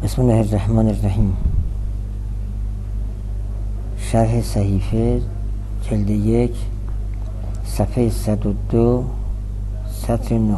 بسم الله الرحمن الرحیم. شرح صحیفه جلد 1 صفحه 102 سطر 9.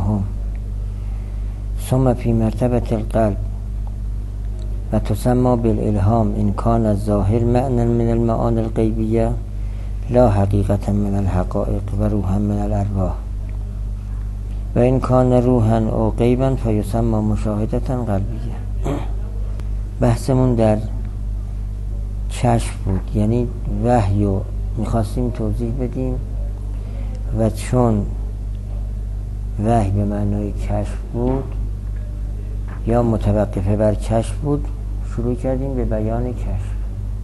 ثم فی مرتبة القلب و تسمى بالالهام ان کان الظاهر معنى من المعانی الغیبیه لا حقیقة من الحقائق و روحا من الارواح و ان کان روحا او غیبا فیسمى مشاهدة قلبیه. بحثمون در کشف بود، یعنی وحی رو میخواستیم توضیح بدیم و چون وحی به معنای کشف بود یا متوقفه بر کشف بود شروع کردیم به بیان کشف.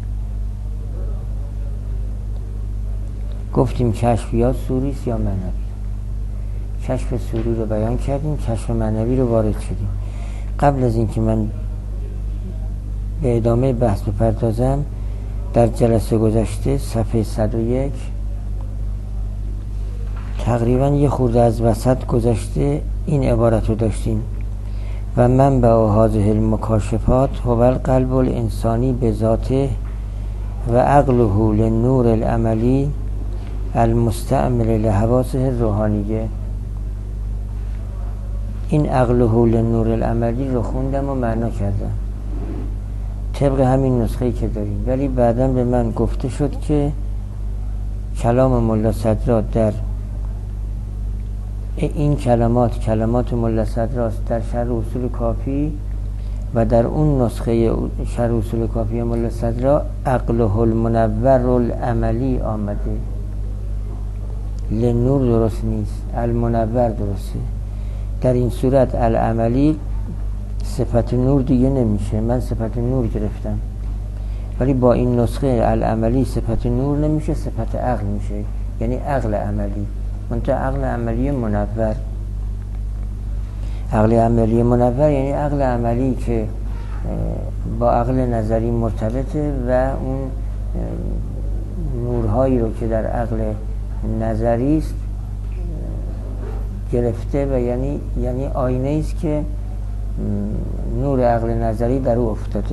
گفتیم کشف یا صوری است یا معنوی. کشف صوری رو بیان کردیم، کشف معنوی رو وارد شدیم. قبل از اینکه من به ادامه بحث بپردازم، در جلسه گذشته صفحه 101 تقریبا یه خورده از وسط گذشته این عبارت رو داشتیم: و منبع هذه المکاشفات هو القلب الانسانی بذاته و عقله للنور العملی المستعمل لحواسه الروحانیه. این عقله للنور العملی رو خوندم و معنا کردم طبق همین نسخه‌ای که داریم، ولی بعداً به من گفته شد که کلام ملا صدرا در این کلمات ملا صدراست در شرح اصول کافی و در اون نسخه شرح اصول کافی ملا صدرا عقله المنور العملی آمده. لنور درست نیست، المنور درسته. در این صورت العملی صفت نور دیگه نمیشه، من صفت نور گرفتم، ولی با این نسخه العملی صفت نور نمیشه، صفت عقل میشه، یعنی عقل عملی. منتها عقل عملی منور، عقل عملی منور یعنی عقل عملی که با عقل نظری مرتبطه و اون نورهایی رو که در عقل نظری است گرفته و یعنی آینه است که نور عقل نظری در او افتاده.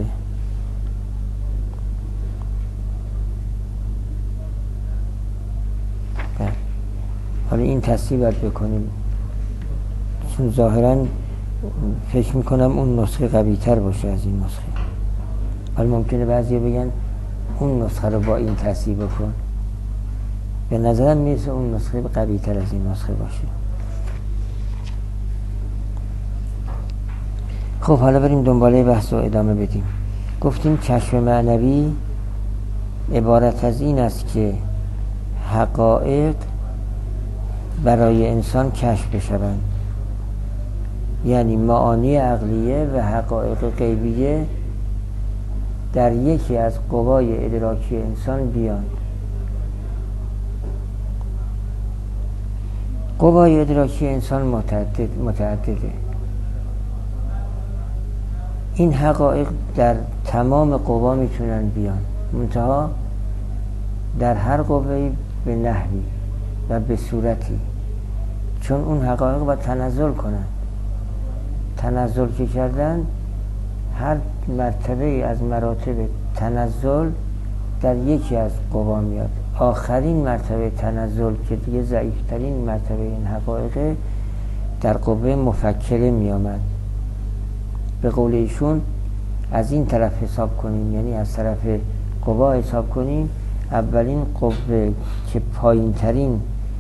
حالا این تصحیح باید بکنیم، چون ظاهرا فکر میکنم اون نسخه قوی تر باشه از این نسخه. حالا ممکنه بعضی بگن اون نسخه رو با این تصحیح بکن. به نظرم میرسه اون نسخه قوی تر از این نسخه باشه. خب حالا بریم دنباله بحث رو ادامه بدیم. گفتیم کشف معنوی عبارت از این است که حقایق برای انسان کشف بشوند، یعنی معانی عقلیه و حقایق غیبیه در یکی از قوای ادراکی انسان بیان. قوای ادراکی انسان متعدده. این حقایق در تمام قوا میتونن بیان، منتها در هر قوه‌ای به نحوی و به صورتی، چون اون حقایق باید تنزل کنن. تنزل که کردن، هر مرتبه از مراتب تنزل در یکی از قوا میاد. آخرین مرتبه تنزل که دیگه ضعیفترین مرتبه این حقایق در قوه مفکره میامد. به قول ایشون از این طرف حساب کنیم، یعنی از طرف قوا حساب کنیم، اولین قوه که پایین ترین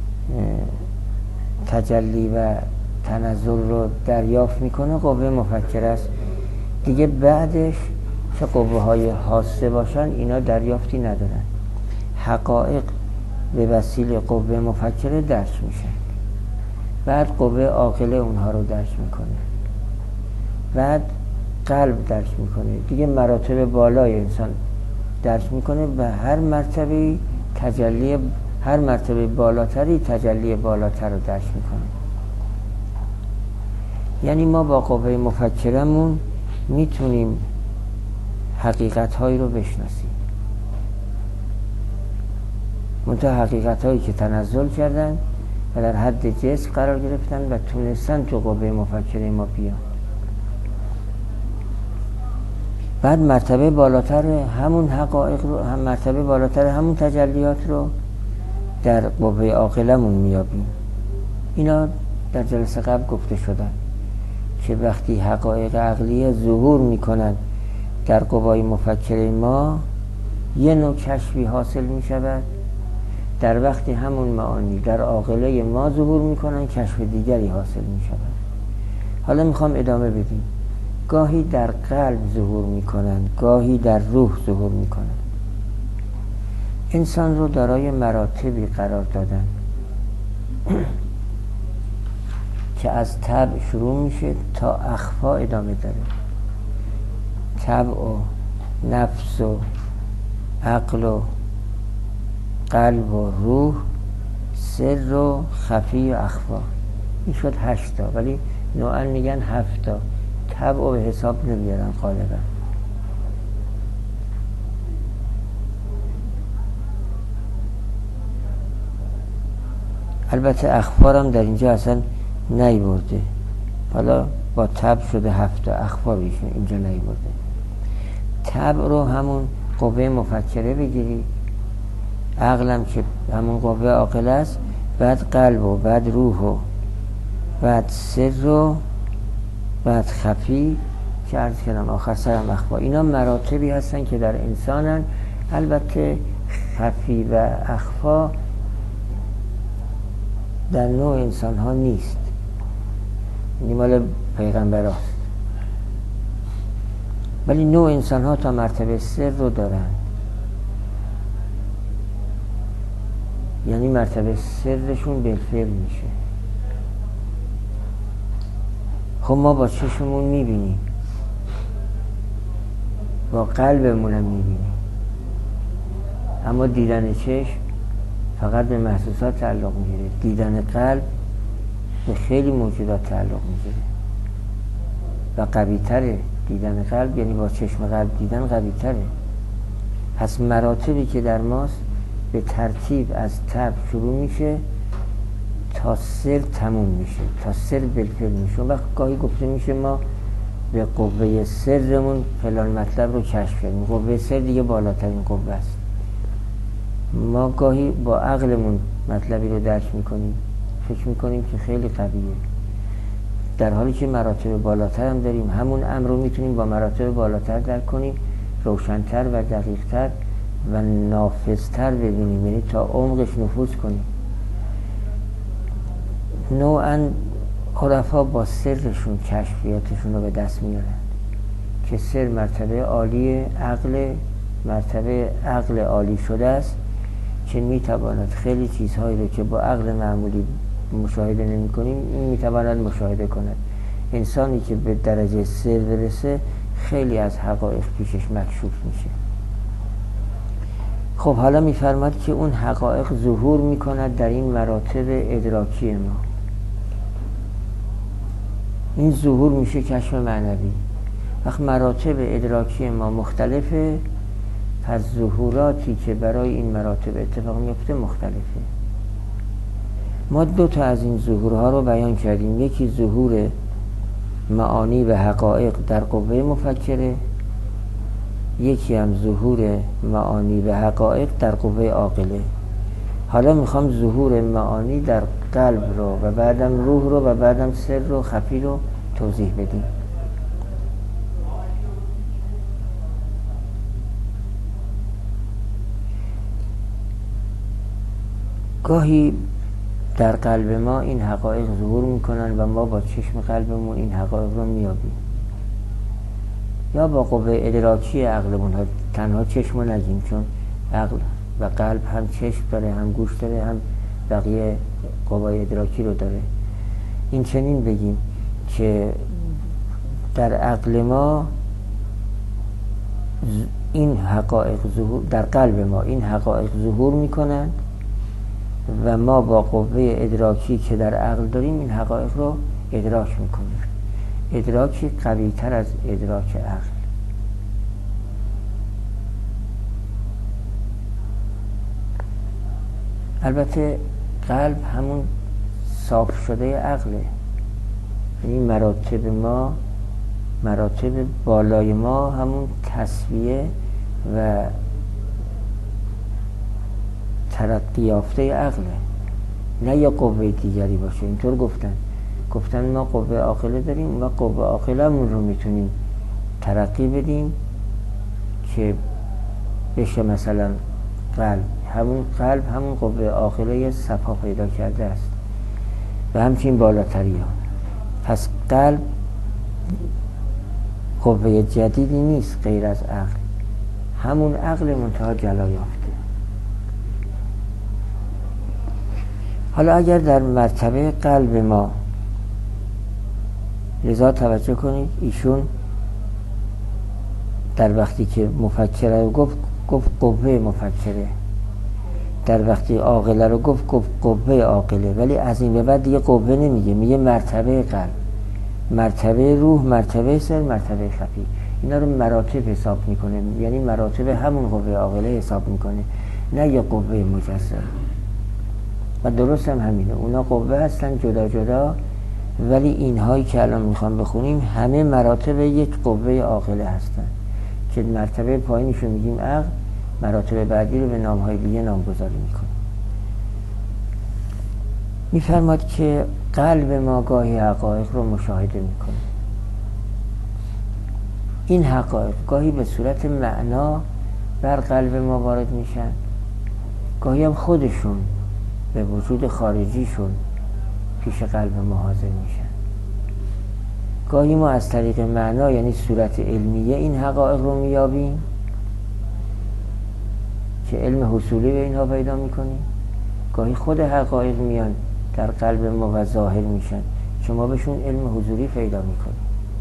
تجلی و تنزل رو دریافت میکنه قوه مفکره است. دیگه بعدش چه قوه های حاسه باشن اینا دریافتی ندارن. حقایق به وسیله قوه مفکره درک میشن، بعد قوه عاقله اونها رو درک میکنه، بعد قلب درک میکنه، دیگه مراتب بالای انسان درک میکنه و هر مرتبه بالاتری تجلی بالاتر رو درک میکنه. یعنی ما با قوه مفکرمون میتونیم حقیقت هایی رو بشناسیم، منتها حقیقت هایی که تنزل کردن و در حد جسم قرار گرفتن و تونستن تو قوه مفکره ما بیان. بعد مرتبه بالاتر همون حقایق رو، هم مرتبه بالاتر همون تجلیات رو در قوه عاقلمون میابیم. اینا در جلسه قبل گفته شدن که وقتی حقایق عقلیه ظهور میکنن در قوای مفکره ما، یه نوع کشفی حاصل میشود، در وقتی همون معانی در عاقله ما ظهور میکنن کشف دیگری حاصل میشود. حالا میخوام ادامه بدیم. گاهی در قلب ظهور میکنن، گاهی در روح ظهور میکنن. انسان رو دارای مراتبی قرار دادن که از طبع شروع میشه تا اخفا ادامه داره. طبع و نفس و عقل و قلب و روح، سر و خفی و اخفا. این شد 8 تا، ولی نوعا میگن 7 تا. طبع و به حساب نمیارن غالبا. البته اخفا هم در اینجا اصلا نیورده. حالا با طبع شده 7 تا، اخفا بیشون اینجا نیورده. طبع رو همون قوه مفکره بگیری، عقلم که همون قوه عاقله است، بعد قلب و بعد روح و بعد سر و بعد خفی که عرض کردم آخر سرم اخفا. اینا مراتبی هستن که در انسانن. البته خفی و اخفا در نوع انسان ها نیست، این مال پیغمبر هست. ولی نوع انسان ها تا مرتبه سر رو دارن، یعنی مرتبه سرشون بالفعل میشه. خب ما با چشممون میبینیم، با قلبمون هم میبینیم، اما دیدن چشم فقط به محسوسات تعلق میگیره. دیدن قلب به خیلی موجودات تعلق میگیره و قوی تره. دیدن قلب یعنی با چشم قلب دیدن قوی تره. پس مراتبی که در ماست به ترتیب از طبع شروع میشه تا سر تموم میشه، تا سر بالفعل میشه. وقت گاهی گفته میشه ما به قوه سرمون فلان مطلب رو کشف کردیم. قوه سر دیگه بالاترین قوه است. ما گاهی با عقلمون مطلبی رو درک میکنیم، فکر میکنیم که خیلی قویه، در حالی که مراتب بالاتر هم داریم. همون امر رو میتونیم با مراتب بالاتر درک کنیم، روشن‌تر و دقیق‌تر و نافذتر ببینیم، یعنی تا عمقش نفوذ کنیم. نوعاً عرفا با سرشون کشفیاتشون رو به دست میارن که سر مرتبه عالی عقل، مرتبه عقل عالی شده است که میتواند خیلی چیزهایی رو که با عقل معمولی مشاهده نمی کنیم این میتواند مشاهده کند. انسانی که به درجه سر برسه خیلی از حقایق پیشش مکشوف میشه. خب حالا میفرماد که اون حقایق ظهور میکند در این مراتب ادراکی ما. این ظهور میشه کشف معنوی. وقت مراتب ادراکی ما مختلفه، پس ظهوراتی که برای این مراتب اتفاق میفته مختلفه. ما 2 تا از این ظهورها رو بیان کردیم. یکی ظهور معانی و حقایق در قوه مفکره، یکی هم ظهور معانی و حقایق در قوه عاقله. حالا میخوام ظهور معانی در قلب رو و بعدم روح رو و بعدم سر رو خفی رو توضیح بدیم. گاهی در قلب ما این حقایق ظهور میکنن و ما با چشم قلبمون این حقایق رو میابیم، یا با قوه ادراکی عقلمون. تنها چشم رو نگیم، چون عقل و قلب هم چشم داره، هم گوش داره، هم بقیه قوه ادراکی رو داره. این چنین بگیم که در عقل ما این حقایق ظهور، در قلب ما این حقایق ظهور میکنن و ما با قوه ادراکی که در عقل داریم این حقایق رو ادراک میکنیم. ادراکی قوی تر از ادراک عقل. البته قلب همون صاف شده عقله. این مراتب ما مراتب بالای ما همون تسویه و ترقی یافته عقله، نه یا قوه دیگری باشه. اینطور گفتن ما قوه عاقله داریم و قوه عاقلمون رو میتونیم ترقی بدیم که بشه مثلا قلب. همون قوه عاقله صفا پیدا کرده است و همچنین بالاتری ها. پس قلب قوه جدیدی نیست غیر از عقل، همون عقل منتها جلا یافته. حالا اگر در مرتبه قلب ما، لذا توجه کنید ایشون در وقتی که مفکره رو گفت قوه مفکره، در وقتی عاقله رو گفت قوه عاقله، ولی از این به بعد دیگه قوه نمیگه، میگه مرتبه قلب، مرتبه روح، مرتبه سر، مرتبه خفی. اینا رو مراتب حساب میکنه، یعنی مراتب همون قوه عاقله حساب میکنه، نه یه قوه مجزا. و درست هم همینه، اونا قوه هستن جدا جدا، ولی اینهایی که الان میخوام بخونیم همه مراتب یک قوه عاقله هستن که مرتبه پایینشو میگیم عقل، مراتب بعدی رو به نامهای دیگه نامگذاری میکنیم. میفرماد که قلب ما گاهی حقایق رو مشاهده میکنه. این حقایق گاهی به صورت معنا بر قلب ما وارد میشن، گاهی هم خودشون به وجود خارجیشون پیش قلب ما حاضر میشن. گاهی ما از طریق معنا یعنی صورت علمیه این حقایق رو میابیم که علم حصولی به اینها پیدا میکنیم، گاهی خود حقایق میان در قلب ما و ظاهر میشن، شما بهشون علم حضوری پیدا میکنیم.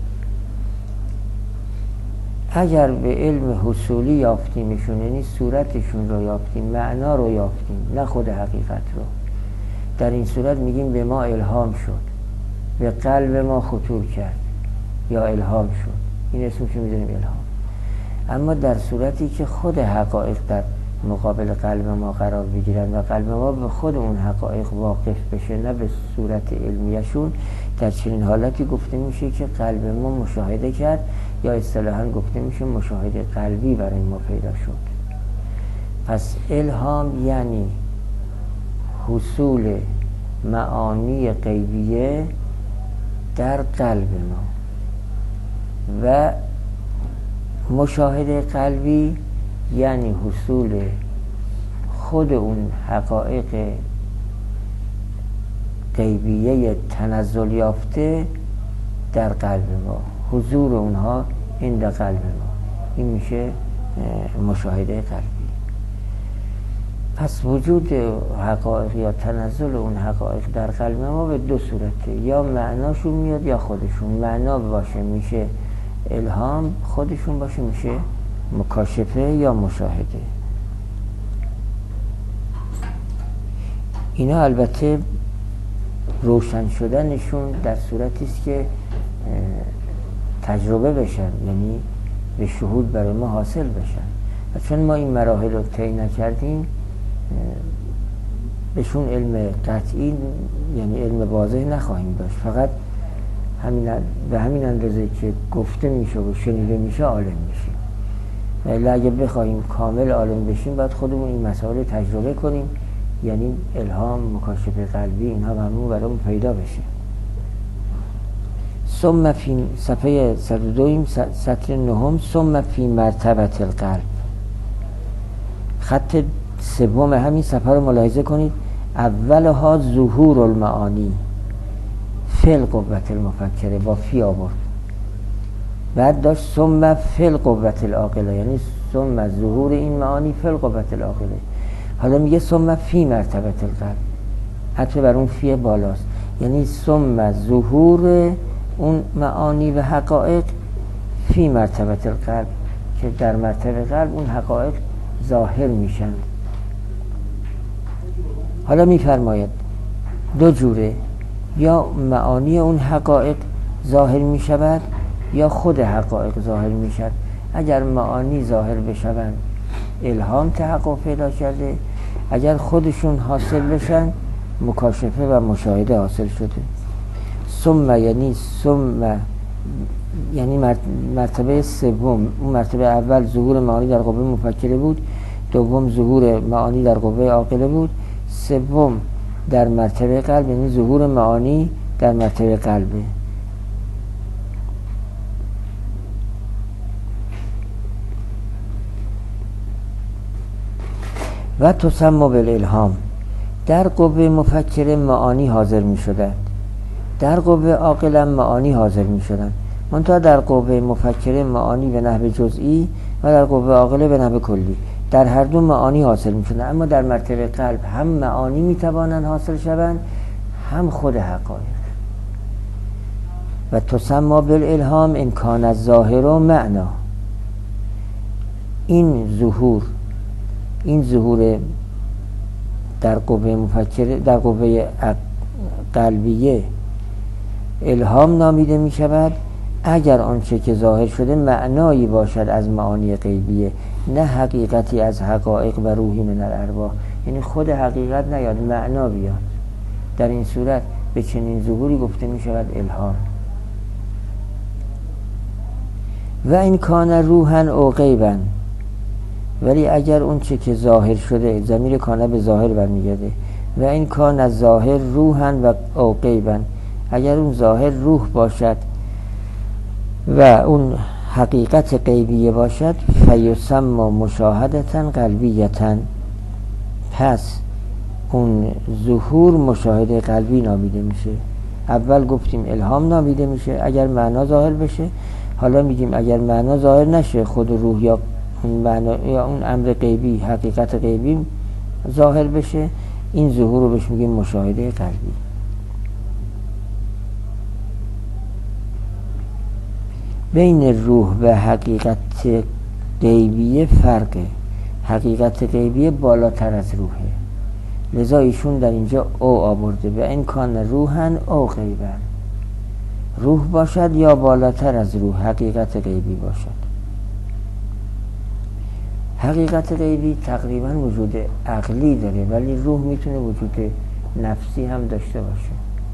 اگر به علم حصولی یافتیمشون، یعنی صورتشون رو یافتیم، معنا رو یافتیم، نه خود حقیقت رو، در این صورت میگیم به ما الهام شد، به قلب ما خطور کرد یا الهام شد، این اسمشو میذاریم الهام. اما در صورتی که خود حقایق در مقابل قلب ما قرار بگیرن و قلب ما به خود اون حقایق واقف بشه، نه به صورت علمیشون، در چنین حالتی گفته میشه که قلب ما مشاهده کرد، یا اصطلاحاً گفته میشه مشاهده قلبی برای ما پیدا شد. پس الهام یعنی حصول معانی غیبیه در قلب ما، و مشاهده قلبی یعنی حصول خود اون حقایق غیبیه تنزل یافته در قلب ما، حضور اونها این در قلب ما، این میشه مشاهده قلبی. پس وجود حقایق یا تنزل اون حقایق در قلب ما به دو صورته، یا معناشون میاد یا خودشون. معنا باشه میشه الهام، خودشون باشه میشه مکاشفه یا مشاهده. اینا البته روشن شدنشون در صورتی است که تجربه بشن، یعنی به شهود برای ما حاصل بشن. و چون ما این مراحل رو طی نکردیم، بهشون علم قطعی یعنی علم واضح نخواهیم داشت. فقط به همین اندازه که گفته میشه و شنیده میشه عالم میشیم. ولی اگه بخوایم کامل عالم بشیم باید خودمون این مسائل تجربه کنیم، یعنی الهام، مکاشفه قلبی، اینها همون برامون پیدا بشه. ثم فی صفحه 102 سطر 9 ثم فی مرتبه القلب. خط سوم همین صفحه رو ملاحظه کنید. اولها ظهور المعانی فی القوة المفکره، با فی آورد، بعد داشت ثم فی القوة العاقله، یعنی ثم ظهور این معانی فی القوة العاقله. حالا میگه ثم فی مرتبه القلب، حتی بر اون فی بالاست، یعنی ثم ظهور اون معانی و حقایق فی مرتبه القلب، که در مرتبه قلب اون حقایق ظاهر میشن. حالا میفرماید دو جوره، یا معانی اون حقایق ظاهر میشود یا خود حقایق ظاهر میشد. اگر معانی ظاهر بشوند الهام تحقق پیدا کرده، اگر خودشون حاصل بشن مکاشفه و مشاهده حاصل شده. ثم یعنی ثم یعنی مرتبه سوم، اون مرتبه اول ظهور معانی در قوه مفکره بود، دوم ظهور معانی در قوه عاقله بود، سوم در مرتبه قلب، یعنی ظهور معانی در مرتبه قلبه. و تسمى بالالهام، در قوه مفکره معانی حاضر می شدند، در قوه عاقله معانی حاضر می شدند، منتها در قوه مفکره معانی به نحو جزئی و در قوه عاقله به نحو کلی، در هر دو معانی حاصل می شدند. اما در مرتبه قلب هم معانی می توانند حاصل شوند، هم خود حقایق. و تسمى بالالهام ان کان الظاهر معنا، این ظهور در قوه مفکره، در قوه قلبیه الهام نامیده می شود اگر آنچه که ظاهر شده معنایی باشد از معانی غیبیه، نه حقیقتی از حقایق و روحی من الارواح، یعنی خود حقیقت نیاد، معنا بیاد. در این صورت به چنین ظهوری گفته می شود الهام. و این کان روحا او غیبا، ولی اگر اون چه که ظاهر شده، ضمیر کانه به ظاهر برمیگرده، و این کان از ظاهر روحا و او غیبا، اگر اون ظاهر روح باشد و اون حقیقت غیبیه باشد، فیسمى مشاهدتا قلبیتا، پس اون ظهور مشاهده قلبی نامیده میشه. اول گفتیم الهام نامیده میشه اگر معنا ظاهر بشه، حالا میگیم اگر معنا ظاهر نشه، خود روح یا اون معنا یا اون امر غیبی، حقیقت غیبی ظاهر بشه، این ظهور رو بهش میگیم مشاهده قلبی. بین روح و حقیقت غیبیه فرقه، حقیقت غیبیه بالاتر از روحه، لذا ایشون در اینجا او آورده و این کان روحا او غیبا، روح باشد یا بالاتر از روح حقیقت غیبی باشد. حقیقت غیبی تقریبا وجود عقلی داره، ولی روح میتونه وجود نفسی هم داشته باشه.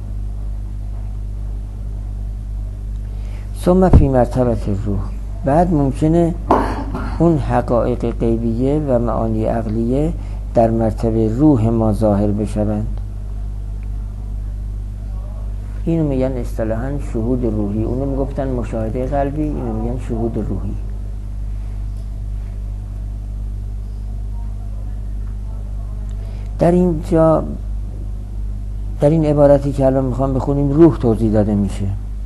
ثم فی مرتبه روح، بعد ممکنه اون حقایق غیبیه و معانی عقلیه در مرتبه روح ما ظاهر بشوند. اینو میگن اصطلاحاً شهود روحی، اونو میگفتن مشاهده قلبی، اینو میگن شهود روحی. در اینجا در این عبارتی که الان میخوام بخونیم روح توضیح داده میشه.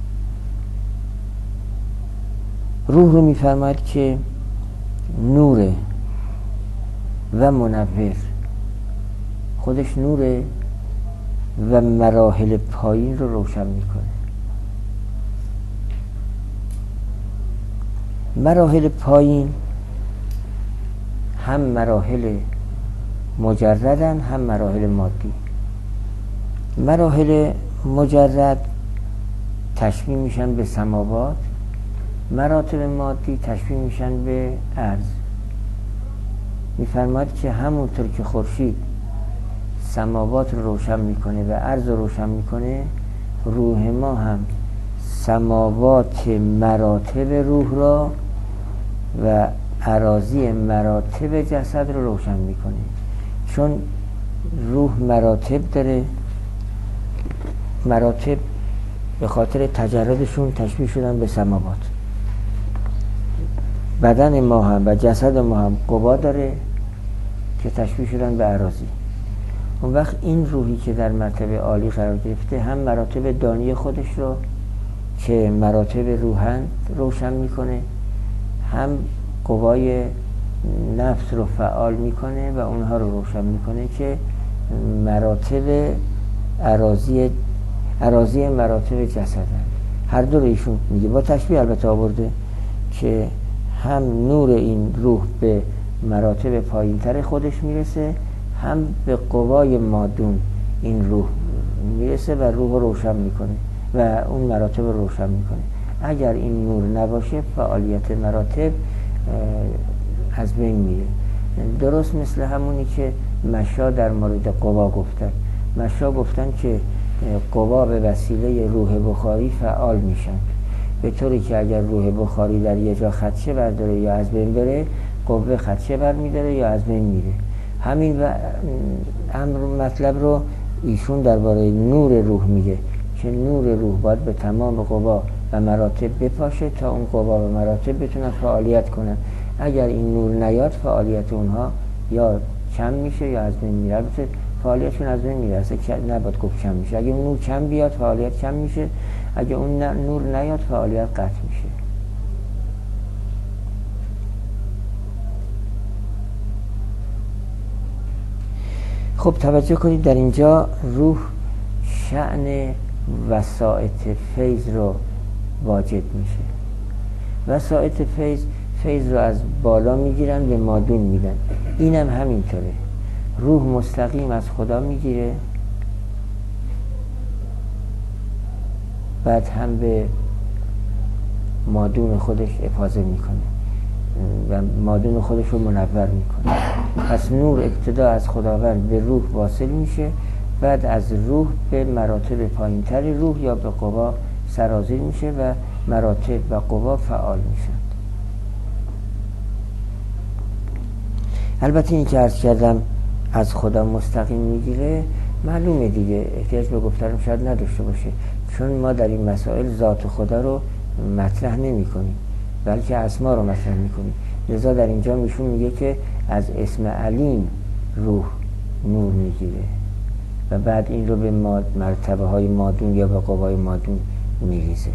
روح رو میفرماید که نوره و منور، خودش نوره و مراحل پایین رو روشن میکنه. مراحل پایین هم مراحل مجردن هم مراحل مادی. مراحل مجرد تشبیه میشن به سماوات، مراتب مادی تشبیه میشن به ارض. میفرماید که همونطور که خورشید سماوات رو روشن میکنه و ارض رو روشن میکنه، روح ما هم سماوات مراتب روح را و اراضی مراتب جسد رو روشن میکنه. چون روح مراتب داره، مراتب به خاطر تجردشون تشبیه شدن به سماوات. بدن ما هم و جسد ما هم قوا داره که تشبیه شدن به اراضی. اون وقت این روحی که در مرتبه عالی قرار گرفته هم مراتب دانی خودش رو که مراتب روحن روشن میکنه، هم قوای نفس رو فعال میکنه و اونها رو روشن میکنه که مراتب اراضی مراتب جسدن. هر دو رو ایشون میگه، با تشبیه البته آورده که هم نور این روح به مراتب پایین تر خودش میرسه، هم به قوای مادون این روح میرسه و روح رو روشن میکنه و اون مراتب رو روشن میکنه. اگر این نور نباشه فعالیت مراتب از بین میره. درست مثل همونی که مشا در مورد قوا گفتن. مشا گفتن که قوا به وسیله روح بخاری فعال میشن. به طوری که اگر روح بخاری در یه جا خدشه برداره یا از بین بره، قوه خدشه بر میداره یا از بین میره. همین مطلب رو ایشون درباره نور روح میگه که نور روح باید به تمام قوا و مراتب بپاشه تا اون قوا و مراتب بتونن فعالیت کنن. اگر این نور نیاد فعالیت اونها یا کم میشه یا از بین میره. البته فعالیتشون از بین میره، اصلا نباید گفت کم میشه. اگه اون نور کم بیاد فعالیت کم میشه، اگه اون نور نیاد فعالیت قطع میشه. خب توجه کنید در اینجا روح شأن وسائط فیض رو واجد میشه. وسائط فیض رو از بالا میگیرن به مادون میدن. اینم همینطوره، روح مستقیم از خدا میگیره، بعد هم به مادون خودش افاضه میکنه و مادون خودش رو منور میکنه. پس نور ابتدا از خداوند به روح واصل میشه، بعد از روح به مراتب پایینتر روح یا به قوا سرازیر میشه و مراتب و قوا فعال میشن. البته این که عرض کردم از خدا مستقیم میگیره معلومه دیگه، احتیاج به گفتنم شاید نداشته باشه، چون ما در این مسائل ذات خدا رو مطرح نمی کنیم بلکه اسما رو مطرح می کنیم. لذا در اینجا میشون میگه که از اسم علیم روح نور میگیره و بعد این رو به مرتبه های مادون یا به قوای مادون میریزه.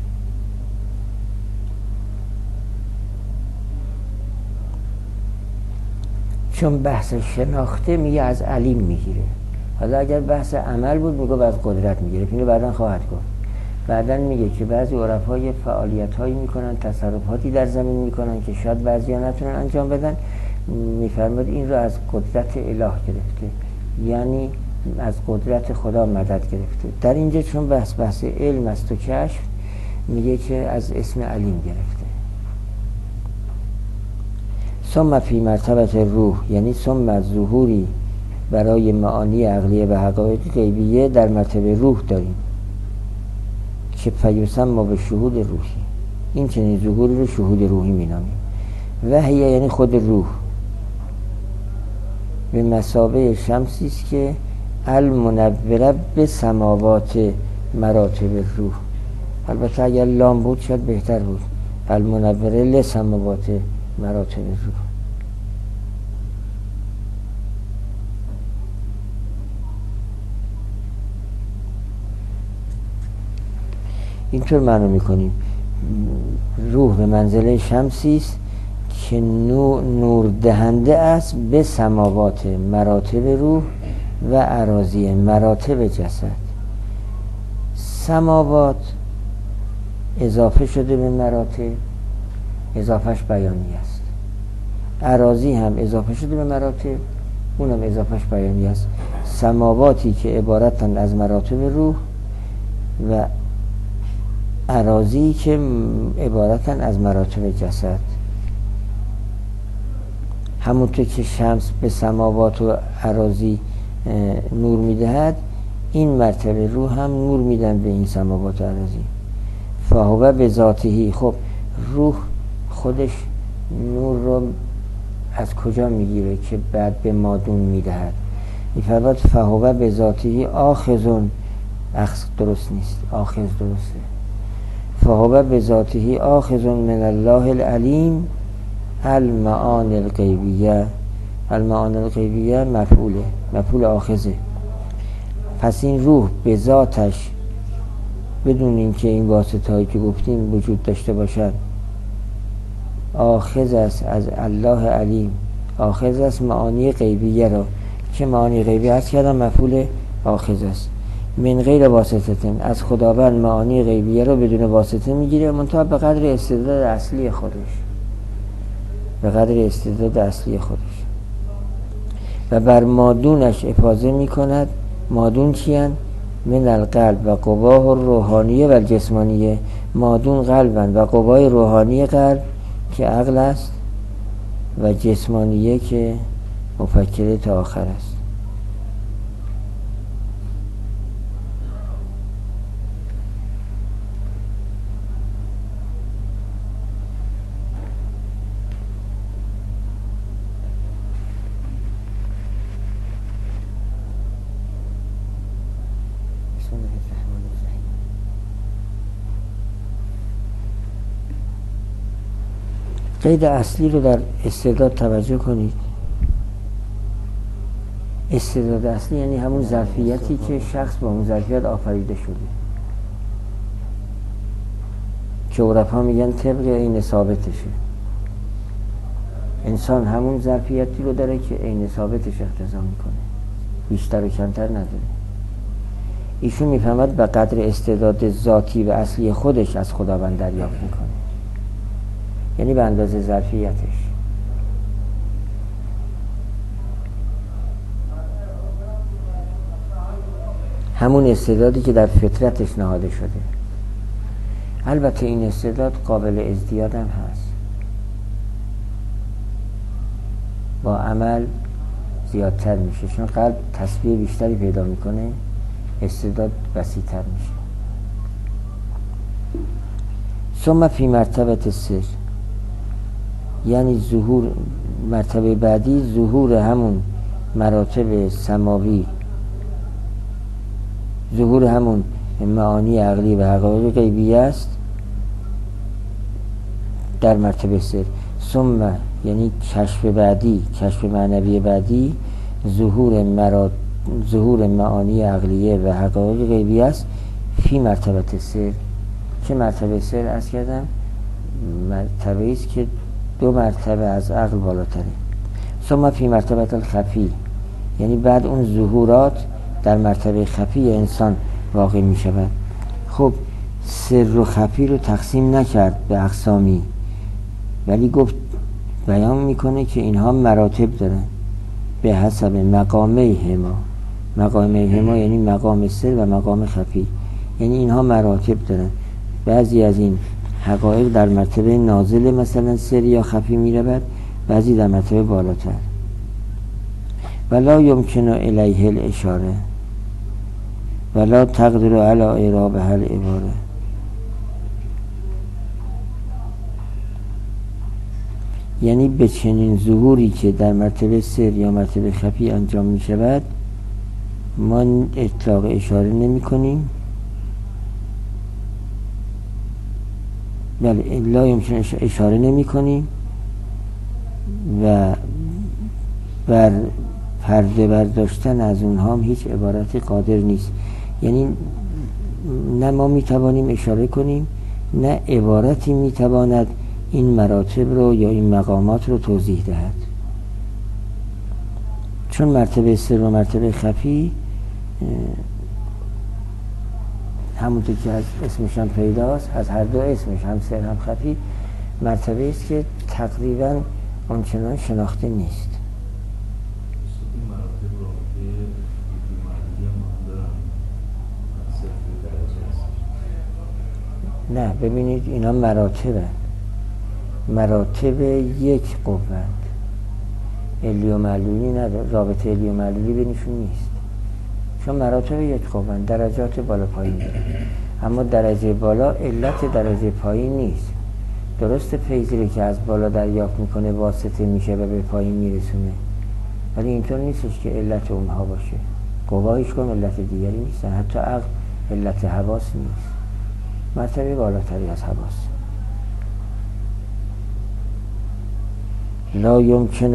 چون بحث شناخته میگه از علیم میگیره. حالا اگر بحث عمل بود میگه از قدرت میگیره، اینو بعداً خواهد گفت. بعداً میگه که بعضی عرفا یه فعالیت‌هایی میکنن، تصرفاتی در زمین میکنن که شاید بعضیا نتونن انجام بدن. میفرماد این رو از قدرت اله گرفته، یعنی از قدرت خدا مدد گرفته. در اینجا چون بحث علم است و کشف، میگه که از اسم علیم گرفته. ثم فی مرتبه روح، یعنی ثم از ظهوری برای معانی عقلیه و حقایق غیبیه در مرتبه روح داریم که فیسمى به شهود روحی. این چنین ظهوری رو شهود روحی مینامیم. وحی یعنی خود روح به مثابه شمسی است که المنوره به سماوات مراتب روح. البته اگر لام بود شاید بهتر بود، المنوره لسماوات مراتب روح. اینطور معنی میکنیم روح به منزله شمسی است که نور دهنده است به سماوات مراتب روح و اراضی مراتب جسد. سماوات اضافه شده به مراتب، اضافهش بیانی است. اراضی هم اضافه شده به مراتب، اونم اضافهش بیانی است. سماواتی که عبارتند از مراتب روح و اراضی که عبارتن از مراتب جسد. همونطور که شمس به سماوات و اراضی نور میدهد، این مرتبه روح هم نور میدن به این سماوات و اراضی. فهو به ذاتهی. خب روح خودش نور رو از کجا میگیره که بعد به مادون میدهد؟ میفرماد فهو به ذاتهی آخذون. اخذ درست نیست، آخذ درسته. فهو به ذاته آخذ من الله العلیم المعانی الغیبیه. المعانی الغیبیه مفعول آخذه. پس این روح به ذاتش بدون اینکه این واسطه هایی که گفتیم وجود داشته باشد آخذ است از الله علیم، آخذ است معانی غیبیه را که معانی غیبیه است کردم مفعول آخذ است. من غیر واسطه، از خداوند معانی غیبیه رو بدون واسطه میگیره، منتها به قدر استعداد اصلی خودش، به قدر استعداد اصلی خودش و بر مادونش افاضه میکند. مادون چیان؟ من القلب و قواه روحانیه و جسمانیه. مادون قلبن و قوای روحانی قلب که عقل است و جسمانیه که مفکره تا آخر است. قید اصلی رو در استعداد توجه کنید. استعداد اصلی یعنی همون ظرفیتی که شخص با اون ظرفیت آفریده شده، که عرفا میگن طبق عین ثابتشه. انسان همون ظرفیتی رو داره که عین ثابتش اقتضا میکنه، بیشتر و کمتر نداره. ایشون میفهمد به قدر استعداد ذاتی و اصلی خودش از خداوند دریافت میکنه، یعنی به اندازه ظرفیتش. همون استعدادی که در فطرتش نهاده شده. البته این استعداد قابل ازدیاد هم هست، با عمل زیادتر میشه، چون قلب تسبیح بیشتری پیدا میکنه، استعداد وسیع‌تر میشه. ثم فی مرتبه سر، یعنی ظهور مرتبه بعدی، ظهور همون مراتب سماوی، ظهور همون معانی عقلی و حقایق غیبی است در مرتبه سر. ثم یعنی کشف بعدی، کشف معنوی بعدی، ظهور معانی عقلیه و حقایق غیبی است فی مرتبه سر. که مرتبه سر از کردم مرتبه است که 2 مرتبه از عقل بالاتره. ثم فی مرتبه الخفی، یعنی بعد اون ظهورات در مرتبه خفی انسان واقع می شود. خب سر و خفی رو تقسیم نکرد به اقسامی، ولی گفت بیان میکنه که اینها مراتب دارن به حسب مقامه هما. مقامه هما یعنی مقام سر و مقام خفی، یعنی اینها مراتب دارن. بعضی از این حقایق در مرتبه نازل مثلا سر یا خفی می رود، بعضی در مرتبه بالاتر. ولا یمکن الیه الاشاره ولا تقدر علی اعرابه العباره. یعنی به چنین ظهوری که در مرتبه سر یا مرتبه خفی انجام می شود ما اطلاق اشاره نمی کنیم. بله، لا یمکن اشاره نمی کنیم و بر پرده برداشتن از اونها هم هیچ عبارتی قادر نیست. یعنی نه ما می توانیم اشاره کنیم، نه عبارتی می تواند این مراتب رو یا این مقامات رو توضیح دهد، چون مرتبه سر و مرتبه خفی همونطور که از اسمش هم پیداست، از هر دو اسمش هم سر هم خفی مرتبه است که تقریبا آنچنان شناخته نیست. نه ببینید اینا مراتب یک قوت، علی و معلولی نداره، رابطه علی و معلولی بینشون نیست، چون مراتب یک قوت درجات بالا پایین داره. اما درجه بالا علت درجه پایین نیست. درست فیضی که از بالا دریافت میکنه واسطه میشه و به پایین میرسونه، ولی اینطور نیستش که علت اونها باشه. قوا هیچ کدوم علت دیگری نیستن، حتی عقل علت حواس نیست، مرتبه بالاتری از حواس. لا یمکن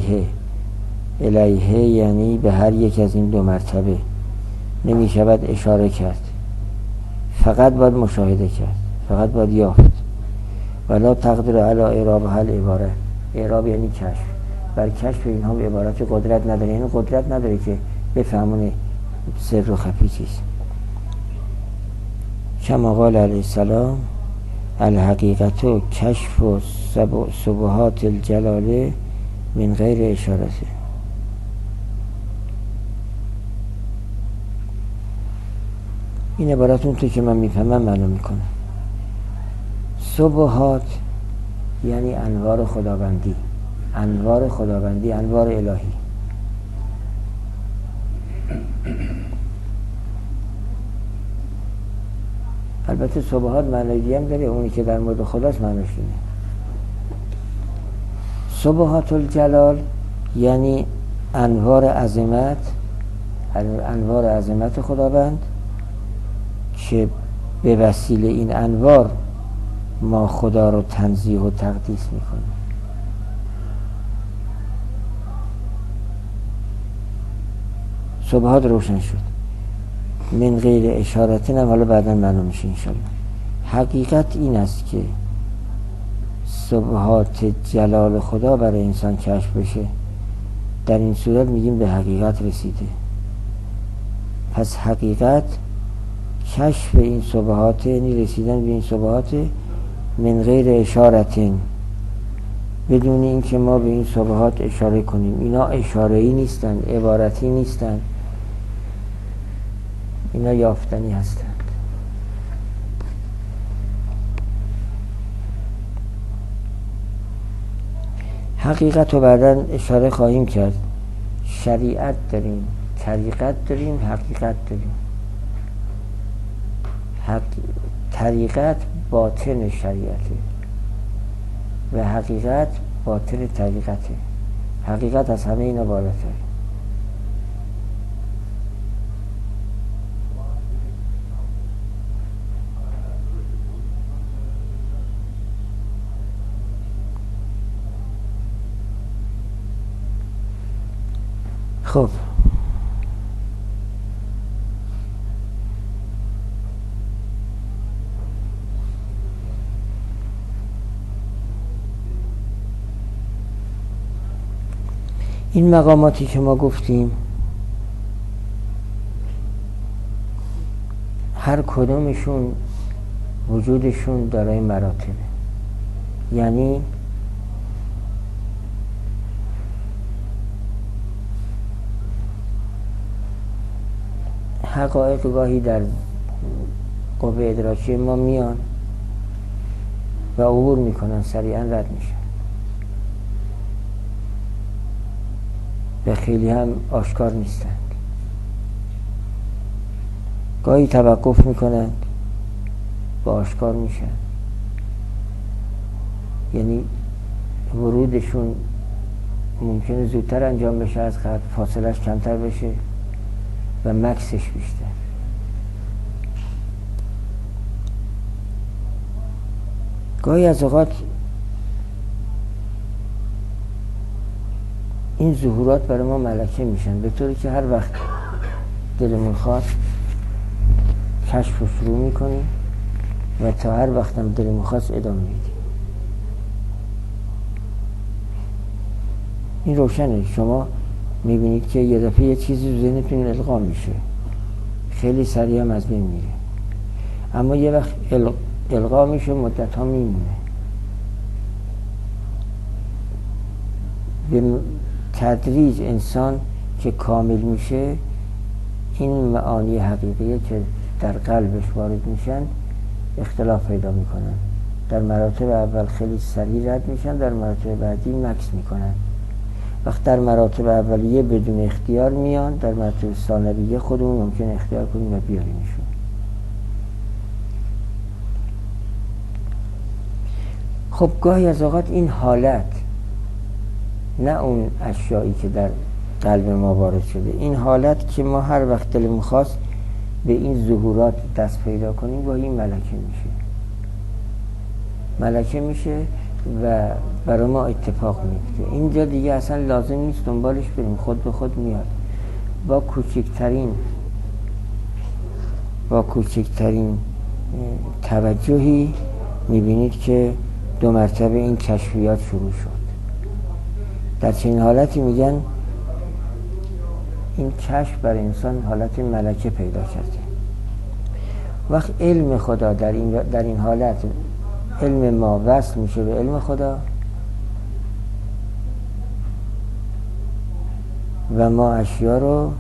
الیه یعنی به هر یک از این 2 مرتبه نمی شود اشاره کرد، فقط باید مشاهده کرد، فقط باید یافت. ولا تقدر علی اعرابه العباره، اعراب یعنی کشف، بر کشف اینها به عبارت قدرت نداره، یعنی قدرت نداره که بفهمونه سر و خفی چیست. کما قال علیه السلام الحقیقت و کشف و سبحات الجلاله من غیر اشارته. این عبارت اون تو که من میفهمم معلوم میکنم. سبحات یعنی انوار خداوندی، انوار خداوندی، انوار الهی. البته سبحات معنی دیگه هم داره، اونی که در مورد خداست معنیش اینه. سبحات الجلال یعنی انوار عظمت، انوار عظمت خداوند که به وسیله این انوار ما خدا رو تنزیه و تقدیس میکنیم. صبحات روشن شد. من غیر اشارتین هم حالا بعدا معلوم میشه انشالله. حقیقت این است که صبحات جلال خدا برای انسان کشف بشه، در این صورت میگیم به حقیقت رسیده. پس حقیقت کشف این صبحات، یعنی رسیدن به این صبحات من غیر اشارتین، بدون این که ما به این صبحات اشاره کنیم. اینا اشاره‌ای نیستن، عبارتی نیستن، اینا یافتنی هستند. حقیقت رو بعداً اشاره خواهیم کرد. شریعت داریم، طریقت داریم، حقیقت داریم. طریقت باطن شریعته و حقیقت باطن طریقته. حقیقت از همه اینا بالاتره. خب این مقاماتی که ما گفتیم هر کدومشون وجودشون دارای مراتبه. یعنی حقایق گاهی در قوه ادراکی ما میان و عبور میکنن، سریعا رد میشن و خیلی هم آشکار نیستند. گاهی توقف میکنند و آشکار میشن، یعنی ورودشون ممکنه زودتر انجام بشه از قبل، فاصلش کمتر بشه و مکسش بیشتر. گاهی از اوقات این ظهورات برای ما ملکه میشن، به طوری که هر وقت دلمون خواست کشف رو شروع میکنیم و تا هر وقت هم دلمون خواست ادامه میدیم. این روشنه. شما میبینید که یه دفعه یه چیزی تو ذهنتون القا میشه، خیلی سریع هم از بین میره، اما یه وقت القا میشه مدت ها میمونه. به تدریج انسان که کامل میشه، این معانی حقیقیه که در قلبش وارد میشن اختلاف پیدا میکنن. در مراتب اول خیلی سریع رد میشن، در مراتب بعدی مکس میکنن. وقت در مراتب اولیه بدون اختیار میان، در مراتب ثانویه خودمون ممکن اختیار کنیم و بیاریمشون. خب گاهی از اوقات این حالت، نه اون اشیایی که در قلب ما وارد شده، این حالت که ما هر وقت دلمون خواست به این ظهورات دست پیدا کنیم، گاهی این ملکه میشه و برای ما اتفاق میفته. اینجا دیگه اصلا لازم نیست دنبالش بریم، خود به خود میاد. با کوچکترین توجهی میبینید که 2 مرتبه این کشفیات شروع شد. در چنین حالتی میگن این کشف بر انسان حالت ملکه پیدا کرده. وقت علم خدا در این حالت، علم ما وصل میشه به علم خدا و ما اشیا رو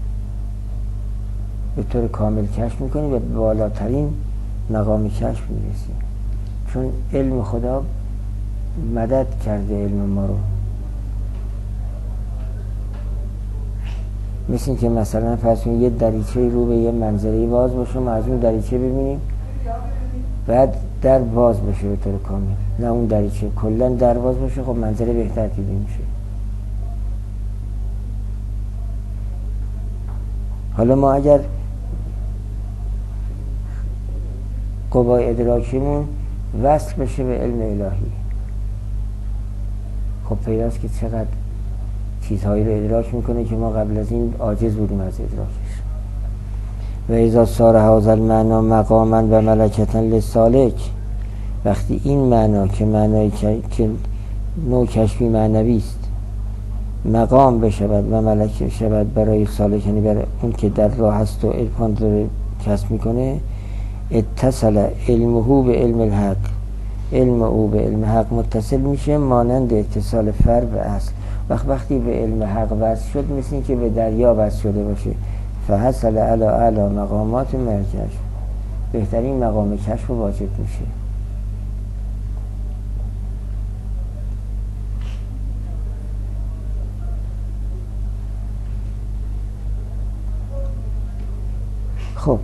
به طور کامل کشف میکنیم و به بالاترین مقام کشف میرسیم، چون علم خدا مدد کرده علم ما رو. مثل این که مثلا فرض کنید یه دریچه رو به یه منظره باز باشه، ما از اون دریچه ببینیم بعد در باز بشه به طور کامل، نه اون دریچه کلا در باز باشه، خب منظره بهتر دیده میشه. حالا ما اگر قوای ادراکیمون وصل بشه به علم الهی. خب پیداست که چقدر چیزهایی رو ادراک میکنه که ما قبل از این عاجز بودیم از ادراکش. و اذا صار هذا المعنا مقاما و ملکتا للسالک، وقتی این معنا که معنایی که نوع کشفی معنوی است مقام بشود و ملک بشود برای سالک، یعنی برای اون که در راه هست و عرفان داره کسب میکنه، اتصل علمه به علم الحق، علم او به علم حق متصل میشه مانند اتصال فر به اصل. وقتی به علم حق وصل شد مثل این که به دریا وصل شده باشه. فحصل علی اعلی مقامات مرکش، بهترین مقام کشف واجب میشه. خب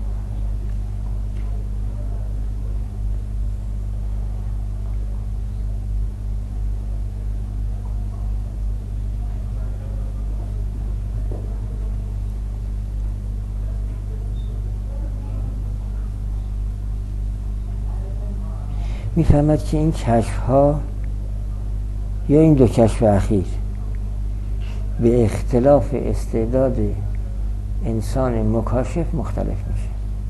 میفهمد که این کشف ها یا این دو کشف اخیر به اختلاف استعداد انسان مکاشف مختلف میشه.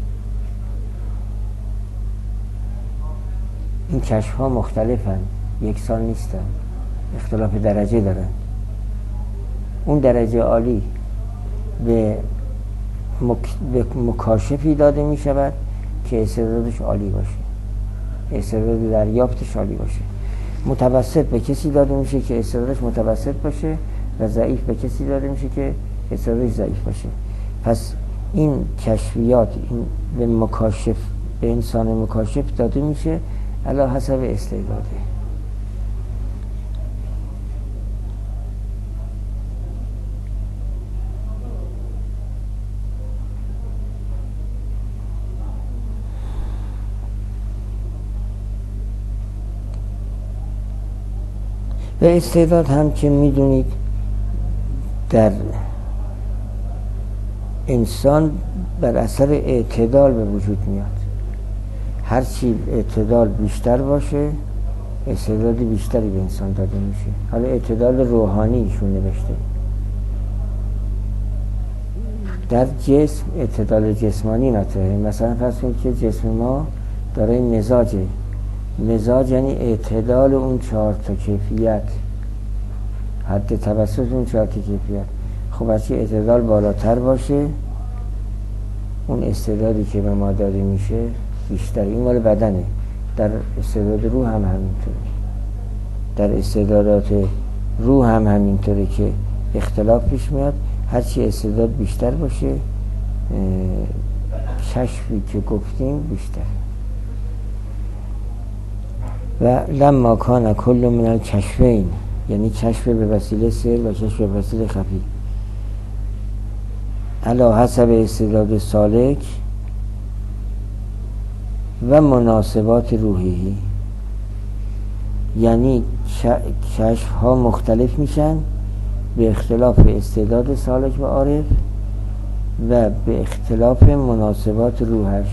این کشف ها مختلفن، یکسان نیستن، اختلاف درجه دارن. اون درجه عالی به مکاشفی داده می شود که استعدادش عالی باشه، استعداد دریافتش عالی باشه. متوسط به کسی داده میشه که استعدادش متوسط باشه و ضعیف به کسی داده میشه که استعدادش ضعیف باشه. پس این کشفیات این به مکاشف، به انسان مکاشف داده میشه علی حسب استعداده. و استعداد هم که میدونید در انسان بر اثر اعتدال به وجود میاد. هرچی اعتدال بیشتر باشه استعداد بیشتری به انسان داده میشه. حالا اعتدال روحانی ایشون نوشته. در جسم اعتدال جسمانی نطرحه. مثلا فرض کنید که جسم ما داره مزاجه. مزاج یعنی اعتدال اون 4 تا کیفیت، حد توسط اون 4 تا کیفیت. خب هرچی اعتدال بالاتر باشه اون استعدادی که به ما داده میشه بیشتر. این مال بدنه. در استعداد روح هم همینطوره. در استعدادات روح هم همینطوره که اختلاف پیش میاد. هرچی استعداد بیشتر باشه کشفی که گفتیم بیشتر. و لما کان کل من الکشفین، یعنی کشف به وسیله سر و کشف به وسیله خفی، علی حسب استعداد سالک و مناسبات روحی، یعنی کشف ها مختلف میشن به اختلاف استعداد سالک و عارف و به اختلاف مناسبات روحش.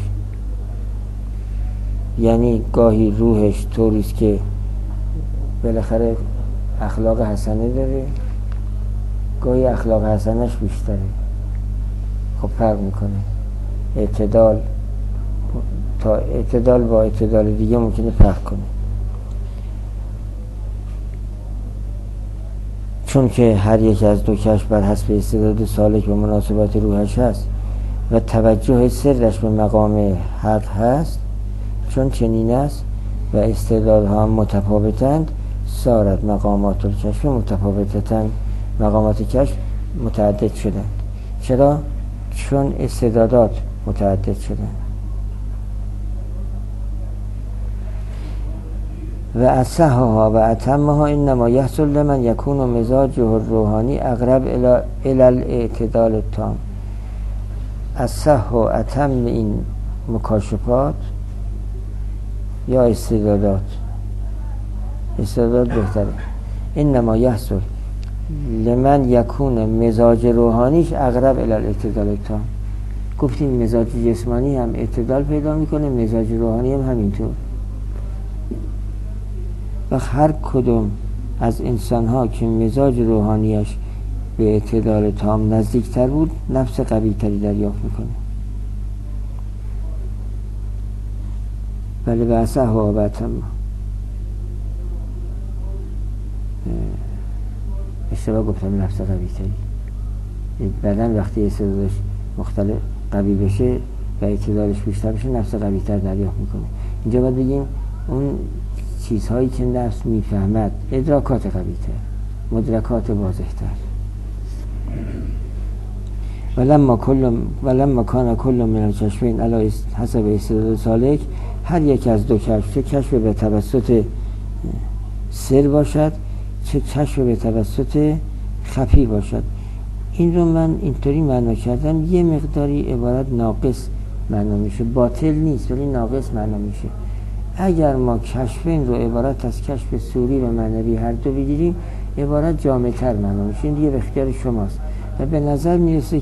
یعنی گاهی روحش طوریست که بالاخره اخلاق حسنه داره، گاهی اخلاق حسنش بیشتره. خب فرق میکنه. اعتدال تا اعتدال با اعتدال دیگه ممکنه فرق کنه، چون که هر یک از دو کشف بر حسب استعداد سالک و مناسبات روحش هست و توجه سرش به مقام حق هست. چون چنین است و استعدادها هم متفاوتند، صارت مقامات الکشف متفاوتتن، مقامات کشف متعدد شدند. چرا؟ چون استعدادات متعدد شدند. و اصحها و اتمها انما یحصل لمن یکون مزاجه الروحانی اقرب الى الاعتدال التام. اصح و اتم این مکاشفات یا استعدادات بهتره. انما یحصل لمن یکون مزاج روحانیش اقرب الی الاعتدال التام. گفتیم مزاج جسمانی هم اعتدال پیدا میکنه، مزاج روحانی هم همینطور. و هر کدوم از انسان ها که مزاج روحانیش به اعتدال تام نزدیکتر بود نفس قوی تری دریافت میکنه. بله به اصح و آبتم اشتباه گفتم نفس قوی تری. بدن وقتی استعدادش مختلف قوی بشه و اعتدالش بیشتر بشه نفس قوی تر دریافت میکنه. اینجا باید بگیم اون چیزهایی که نفس میفهمد ادراکات قوی تر، مدرکات واضح تر. ولما کان کل من الکشفین علی حسب استعداد سالک، هر یک از دو کشف، چه کشف به توسط سر باشد چه کشف به توسط خفی باشد. این رو من اینطوری معنا کردم یه مقداری عبارت ناقص معنا میشه، باطل نیست ولی ناقص معنا میشه. اگر ما کشفین رو عبارت از کشف صوری و معنوی هر دو بگیریم عبارت جامع‌تر معنا میشه. این دیگه به اختیار شماست و به نظر میرسه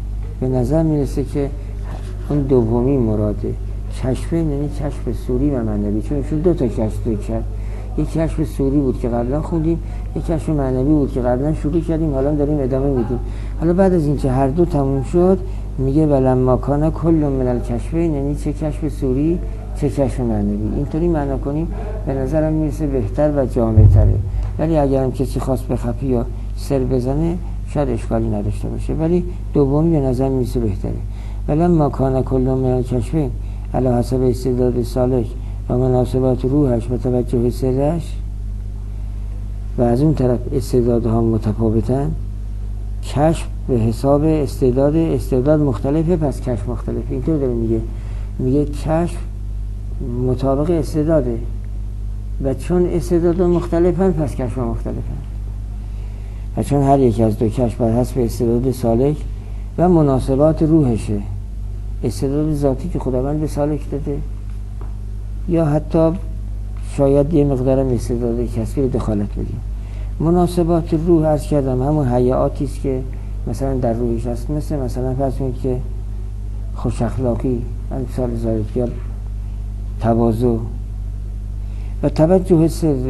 که اون دومی مراده. کشفین یعنی کشف صوری و معنوی، چون ایشون دو تا کشف کرد. یک کشف صوری بود که قبلا خوندیم، یک کشف معنوی بود که قبلا شروع کردیم، حالا داریم ادامه میدیم. حالا بعد از اینکه هر دو تموم شد میگه ولما کان کل من الکشفین، یعنی چه کشف صوری چه کشف معنوی. اینطوری معنا کنیم به نظرم میرسه بهتر و جامع تره. ولی اگر هم کسی خواست به خفی یا سر بزنه شاید اشکالی نداشته باشه، ولی دومی به نظر میرسه بهتره. ولما کان کل من الکشفین علی حسب استعداد سالک و مناسبات روحش و توجه سرش، و از اون طرف استعدادها متفاوتن، کشف به حساب استعداد مختلفه پس کشف مختلفه. اینطور داره میگه کشف مطابق استعداده و چون استعداد مختلفن پس کشف مختلفن. و چون هر یک از دو کشف بر حسب استعداد سالک و مناسبات روحشه، استعداد ذاتی که خداوند به سالک داده یا حتی شاید یه مقدارم استعداد کسبی دخالت بدیم. مناسبات روح عرض کردم همون حیاتی است که مثلا در روحش هست، مثلا فرض کنید که خوش اخلاقی، امثال ذالک، یا تواضع و توجه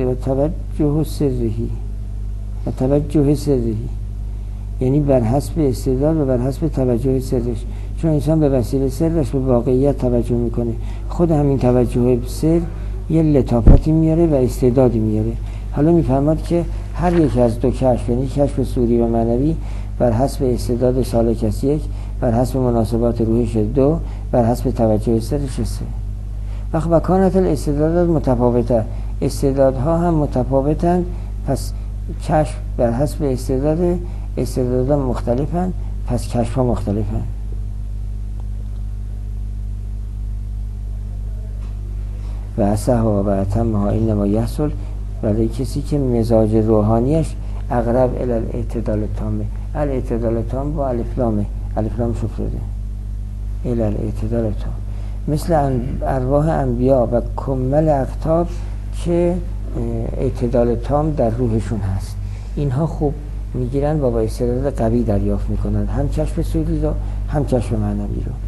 سری یعنی بر حسب استعداد و بر حسب توجه سرش. چون انسان به وسیله سرش به واقعیت توجه میکنه، خود همین توجه به سر یه لطافتی میاره و استعدادی میاره. حالا میفهمد که هر یک از دو کشف، یعنی کشف صوری و معنوی، بر حسب استعداد سالک است یک، بر حسب مناسبات روحش دو، بر حسب توجه سرش سه. و کانت الاستعدادات متفاوته، استعدادها هم متفاوتن پس کشف بر حسب استعدادها مختلفن پس کشف ها مختلفن. و اصحها و اتمها اینما یحصل برای کسی که مزاج روحانیش اقرب الی الاعتدال تامه. الاعتدال تام با الفلام شفرده الی الاعتدال تام، مثل ارواح انبیا و کمل اقطاب که اعتدال تام در روحشون هست. اینها خوب میگیرن و با استعداد قوی دریافت میکنن، هم کشف صوری رو هم کشف معنوی رو.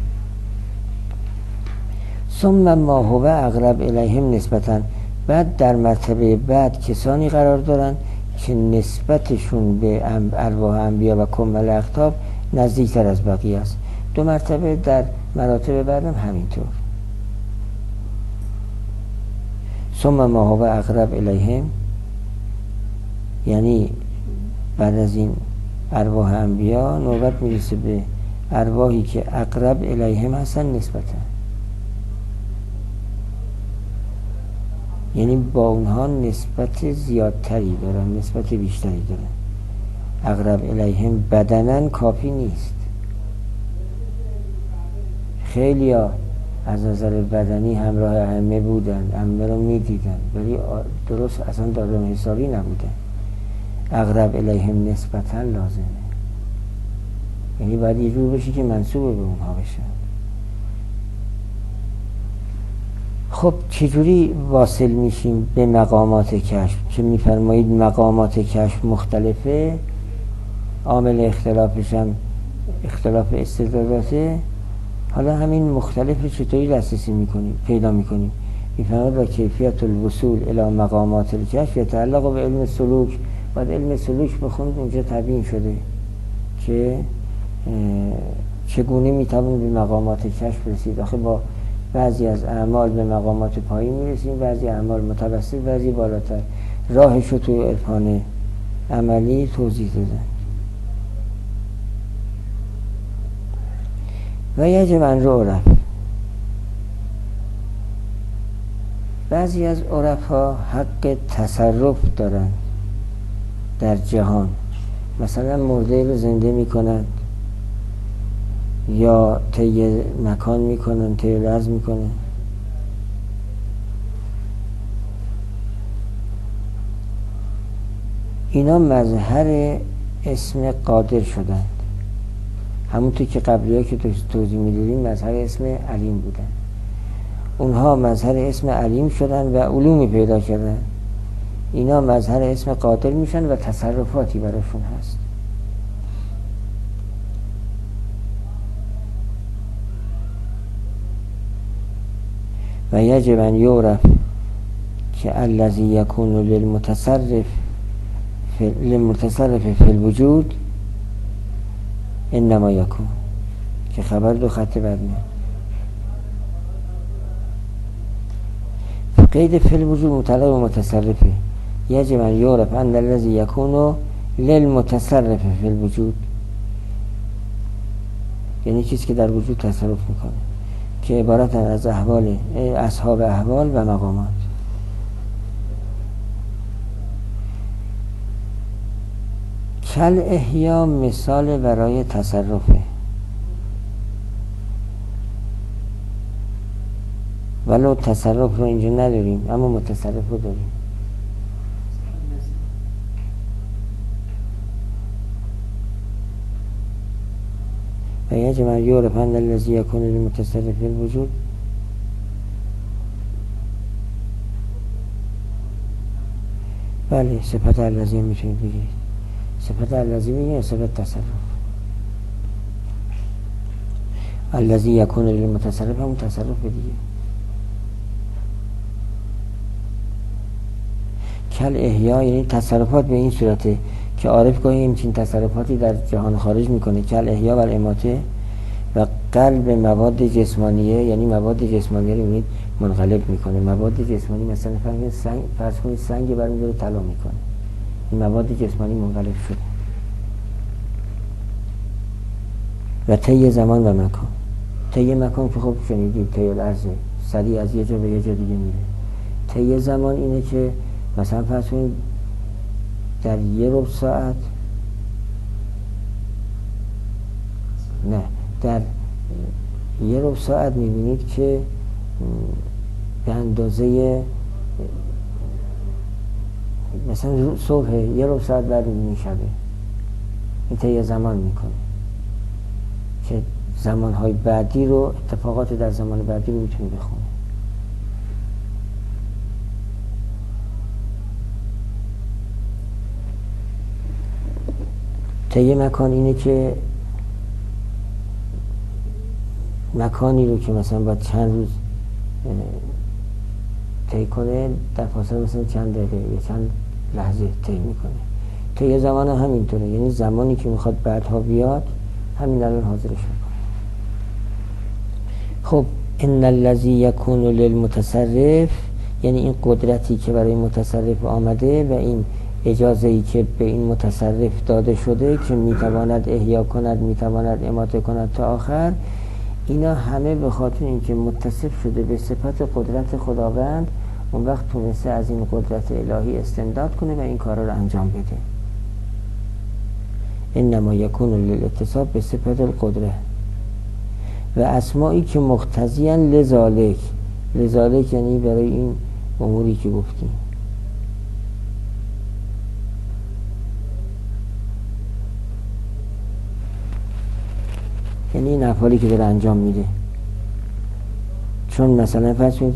ثم ما هو اقرب الیهم نسبتاً، بعد در مرتبه بعد کسانی قرار دارن که نسبتشون به ارواح انبیا و کمل اقطاب نزدیکتر از بقیه است. دو مرتبه در مراتب بعدم همینطور. ثم ما هو اقرب الیهم یعنی بعد از این ارواح انبیا نوبت میرسه به ارواحی که اقرب الیهم هستن نسبتاً، یعنی با اونها نسبت زیادتری دارن، نسبت بیشتری دارن. اقرب الیهم بدنن کافی نیست. خیلی ها از نظر بدنی همراه ائمه بودن، ائمه رو میدیدن ولی درست اصلا دارم حسابی نبودن. اقرب الیهم نسبتا لازمه، یعنی باید یه جور بشی که منسوب به اونها بشن. خب چجوری واصل میشیم به مقامات کشف که میفرمایید مقامات کشف مختلفه، عامل اختلافش هم اختلاف استعداداته. حالا همین مختلف چطوری دسترسی میکنیم پیدا میکنیم؟ میفهمد و کیفیت الوصول الی مقامات الکشف یتعلق به علم سلوک. باید علم سلوک بخونید، اونجا تبیین شده که چگونه میتوانید به مقامات کشف رسید. آخه با بعضی از اعمال به مقامات پایین میرسیم، بعضی اعمال متوسط، بعضی بالاتر. راهشو توی عرفان عملی توضیح دادن. و یجب ان یعرف، بعضی از عرفا حق تصرف دارند در جهان، مثلا مرده رو زنده میکنند یا طی مکان میکنن، طی لرز میکنن. اینا مظهر اسم قادر شدند، همونطور که قبلی‌ها که توضیح میدادیم مظهر اسم علیم بودن. اونها مظهر اسم علیم شدن و علومی پیدا کردن، اینا مظهر اسم قادر میشن و تصرفاتی براشون هست. و یجب ان یعرف که الذی یکون للمتصرف فی الوجود انما یکون، که خبر دو خط بعد میاد. قید فی الوجود متعلق به متصرفه. یجب ان یعرف ان الذی یکون للمتصرف فی الوجود، یعنی چیزی که در وجود تصرف میکنه، که عبارت از احوال اصحاب احوال و مقامات. کل احیا مثال برای تصرفه، ولو تصرف رو اینجا نداریم اما متصرف رو داریم. و یجب ان یعرف ان الذی یکون للمتصرف فی الوجود، بله صفت الذی میتونید بگید، صفت الذی میگه صفت تصرف. الذی یکون للمتصرف همون تصرف دیگه. کل احیا یعنی تصرفات به این صورته که عارف گاهی همچین تصرفاتی در جهان خارج میکنه. کل احیا و الاماته و قلب مواد جسمانیه، یعنی مواد جسمانیه رو میبینید منقلب میکنه. مواد جسمانی مثلا فرض کنید سنگ برمی‌داره طلا میکنه، این مواد جسمانی منقلب شده. و طی زمان و مکان، طی مکان که خب شنیدید طی الارض، سریع از یه جا به یه جا دیگه میره. طی زمان اینه که مثلا فرض کنید در یه ربع ساعت، نه در یه ربع ساعت میبینید که به اندازه مثلا صبح یه ربع ساعت بعد میبینید شبه. این طی زمان میکنه که زمانهای بعدی رو، اتفاقات در زمان بعدی رو میتونید بخونید. طی مکان اینه که مکانی رو که مثلا باید چند روز طی کنه در فاصله مثلا چند دقیقه یا چند لحظه طی میکنه. طی زمان همینطوره، یعنی زمانی که میخواد بعدها بیاد همین الان حاضرش میکنه. خب ان الذی یکون للمتصرف یعنی این قدرتی که برای متصرف آمده و این اجازه‌ای که به این متصرف داده شده که میتواند احیا کند، میتواند اماته کند تا آخر، اینا همه به خاطر اینکه متصف شده به صفت قدرت خداوند، اون وقت تونسته از این قدرت الهی استمداد کنه و این کارا رو انجام بده. انما یکون للاتصاف به صفت القدره و اسمایی که مقتضیان لذالک. لذالک یعنی برای این اموری که گفتیم. یعنی این افعالی که داره انجام میده. چون مثلا فرض کنید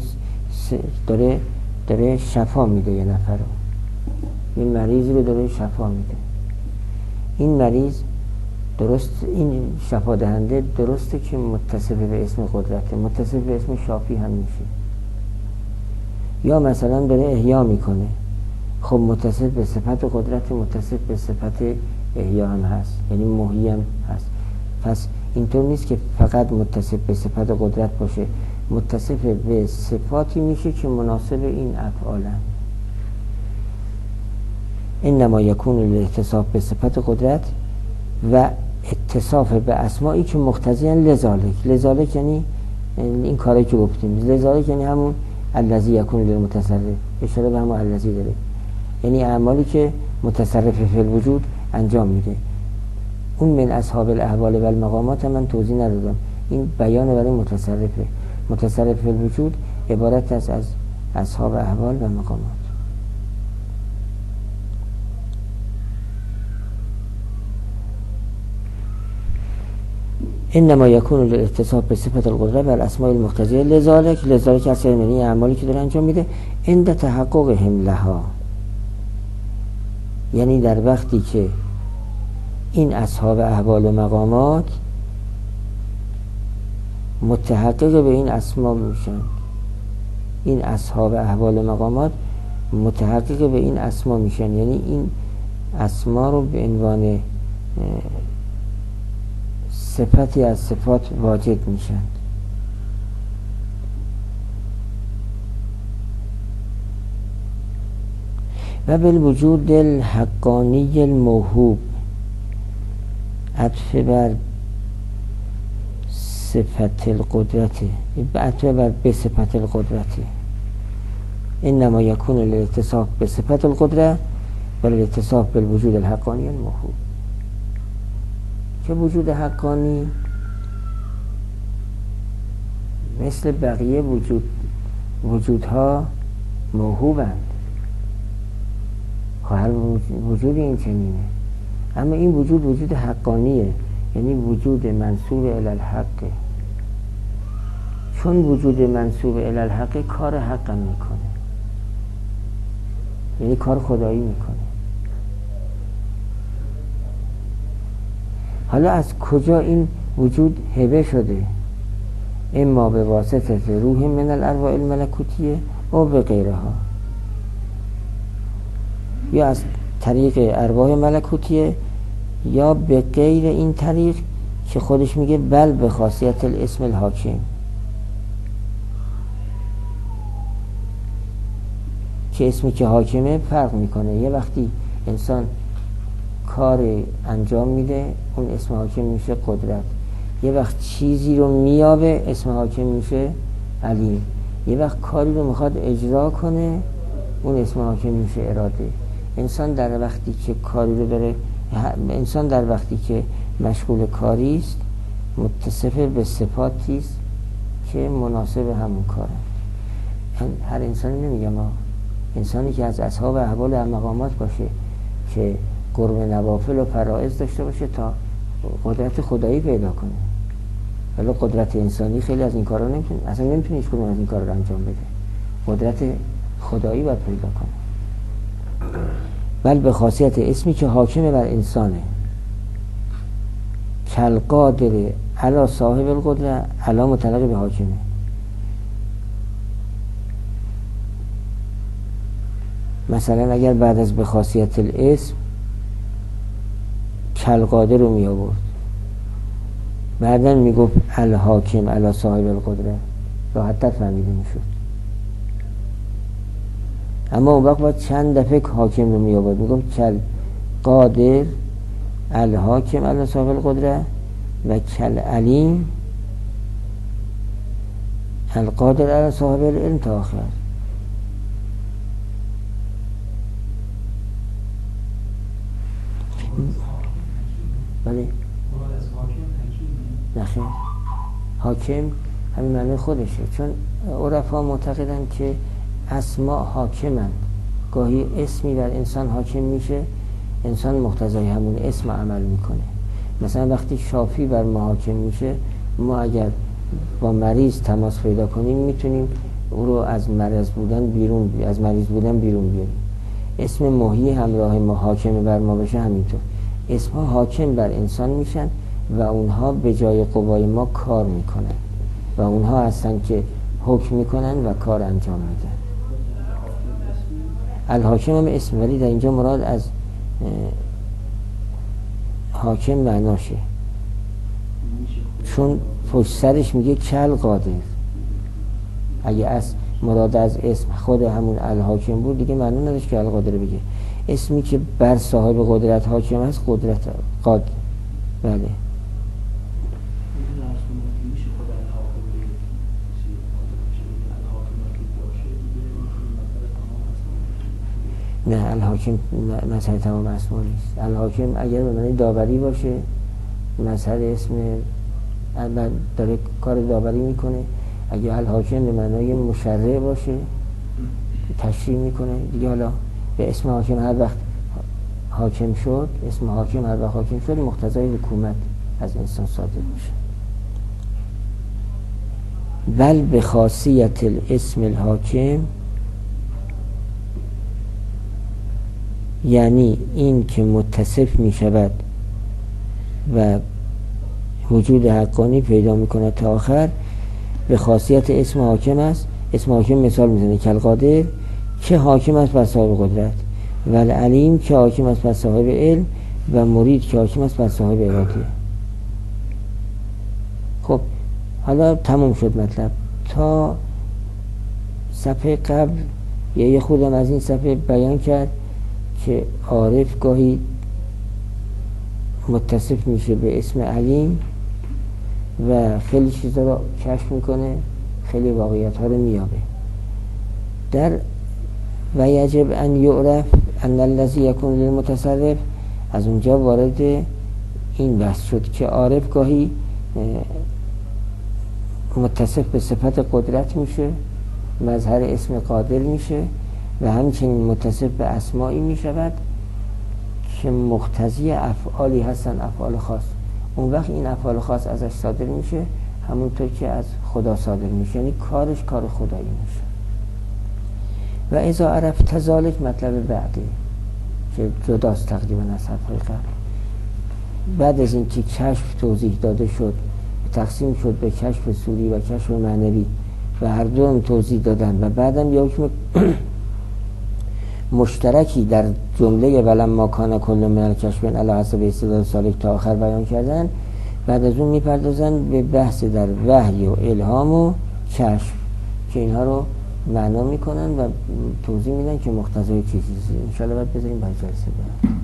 داره شفا میده یه نفر رو، این مریض رو داره شفا میده. این مریض درست، این شفا دهنده درسته که متصف به اسم قدرته، متصف به اسم شافی هم میشه. یا مثلا داره احیا میکنه، خب متصف به صفت قدرت، متصف به صفت احیا هم هست، یعنی محیی هم هست. پس اینطور نیست که فقط متصف به صفت قدرت باشه، متصف به صفاتی میشه که مناسب این افعالن. انما یکون الاتصاف به صفت قدرت و اتصاف به اسمایی که مقتضیان لذالک یعنی این کاری که گفتیم، لذالک یعنی همون الذی یکون للمتصرف، اشاره به همون الذی داره، یعنی اعمالی که متصرف فی الوجود انجام میده. اون من اصحاب الاحوال و المقامات من توضیح ندادم، این بیان برای متصرفه. متصرف فی الوجود عبارت است از اصحاب احوال و مقامات. انما یکون الاتصاف به صفت القدرت و الاسماء المقتضیه لذالک اصل یعنی اعمالی که داره انجام میده عند تحققهم لها، یعنی در وقتی که این اصحاب احوال و مقامات متحقق به این اسما میشن، این اصحاب احوال و مقامات متحقق به این اسما میشن، یعنی این اسما رو به عنوان صفتی از صفات واجد میشن. و بالوجود الحقانی الموهوب، عطف بر صفت القدرت، عطف بر به صفت القدرت. انما یکون الاتصاف به صفت القدرت و الاتصاف بالوجود الحقانی الموهوب، که وجود حقانی مثل بقیه وجودها موهوبند، هر وجود این چنینه، اما این وجود حقانیه، یعنی وجود منسوب الی الحق. چون وجود منسوب الی الحق کار حق هم میکنه، یعنی کار خدایی میکنه. حالا از کجا این وجود هبه شده؟ اما به واسطه روح من الارواح الملکوتیه او به غیرها، یا از طریق ارواح ملکوتیه یا به غیر این طریق که خودش میگه بل به خاصیت الاسم الحاکم، که اسمی که حاکمه فرق میکنه. یه وقتی انسان کار انجام میده اون اسم حاکم میشه قدرت، یه وقت چیزی رو میابه اسم حاکم میشه علیم، یه وقت کاری رو میخواد اجرا کنه اون اسم حاکم میشه اراده. انسان در وقتی که کاری رو داره، انسان در وقتی که مشغول کاری است متصف به صفاتی است که مناسب همون کاره. هر انسانی نمیگم، انسانی که از اصحاب احوال و مقامات باشه که قرب نوافل و فرائض داشته باشه تا قدرت خدایی پیدا کنه. ولی قدرت انسانی خیلی از این کارا نمیتونه، اصلا نمیتونه هیچ کدوم از این کارا رو انجام بده. قدرت خدایی باید پیدا کنه. بل به خاصیت اسمی که حاکم بر انسانه، کل قادر علی صاحب القدرت علی متعلق به حاکمه. مثلا اگر بعد از به خاصیت الاسم کل قادر رو می آورد، بعداً می گفت الحاکم علی صاحب القدرت، راحت‌تر فهمیده می شد. اما اون وقت باید چند دفعه حاکم رو می آورد، می گفت کل قادر الحاکم علی صاحب القدرت و کل علیم القادر علی صاحب العلم تا آخر. بله نخیر، حاکم همین معنی خودشه، چون عرفا معتقدن که اسما حاکمند. گاهی اسمی بر انسان حاکم میشه، انسان مقتضای همون اسم عمل میکنه. مثلا وقتی شافی بر ما حاکم میشه، ما اگر با مریض تماس پیدا کنیم میتونیم او رو از مریض بودن بیرون بیاریم. اسم محیی همراه ما حاکم بر ما بشه همینطور. اسمها حاکم بر انسان میشن و اونها به جای قوای ما کار میکنن و اونها هستن که حکم میکنن و کار انجام میدن. الحاکم هم اسم، ولی در اینجا مراد از حاکم معناشه، چون پشت سرش میگه کل قادر. اگه از مراد از اسم خود همون الحاکم بود دیگه معنی نداشت که القادر بگه. اسمی که بر صاحب قدرت حاکم است قدرت قادر. بله نه، الحاکم مظهر تمام اسما نیست. الحاکم اگر به معنی داوری باشه مظهر اسم داره کار داوری میکنه. اگر الحاکم به معنای مشرع باشه تشریع میکنه دیگه. حالا به اسم حاکم هر وقت حاکم شد، اسم حاکم هر وقت حاکم شد مقتضای حکومت از انسان صادر میشه. بل به خاصیت الاسم الحاکم، یعنی این که متصف می شود و وجود حقانی پیدا می کند تا آخر، به خاصیت اسم حاکم است. اسم حاکم مثال میزنه که القادر که حاکم است بر صاحب قدرت، و العلیم که حاکم است بر صاحب علم، و مرید که حاکم است بر صاحب اراده. خب حالا تموم شد مطلب. تا صفحه قبل یه خودم از این صفحه بیان کرد که عارف گاهی متصف میشه به اسم علیم و خیلی چیزا رو کشف میکنه، خیلی واقعیت ها رو میابه. در و یجب ان یعرف ان الذی یکون للمتصرف، از اونجا وارد این بحث شد که عارف گاهی متصف به صفت قدرت میشه، مظهر اسم قادر میشه، و همچنین متصف به اسمایی میشود که مقتضی افعالی هستن، افعال خاص. اون وقت این افعال خاص ازش صادر میشه همونطور که از خدا صادر میشه، یعنی کارش کار خدایی میشه. و اذا عرفت ذلک مطلب بعدی که جداست تقریبا از صفحه قبل. بعد از این که کشف توضیح داده شد، تقسیم شد به کشف صوری و کشف معنوی و هر دو هم توضیح دادن، و بعدم یه حکم مشترکی در جمله ولما کان کل من الکشف علی حسب استدلال سالک تا آخر بیان کردن، بعد از اون میپردازن به بحث در وحی و الهام و کشف که اینها رو معنا میکنن و توضیح میدن که مقتضای چیزی. ان شاء الله بعد بذاریم برای جلسه بعد.